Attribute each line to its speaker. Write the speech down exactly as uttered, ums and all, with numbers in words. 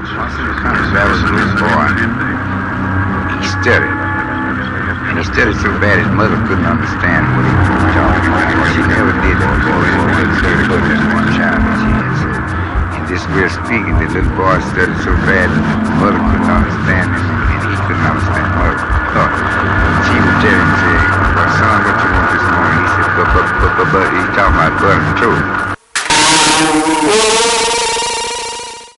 Speaker 1: That was a little boy. He studied. And he studied so bad his mother couldn't understand what he was talking about. She never did that before. She couldn't study but just one child that she had. So, in this way of speaking, the little boy studied so bad his mother couldn't understand him and he couldn't understand mother. Huh. She would tell him, say, well, son, what you want this morning? He said, but, but, but, but, but, he's talking about butter and toast.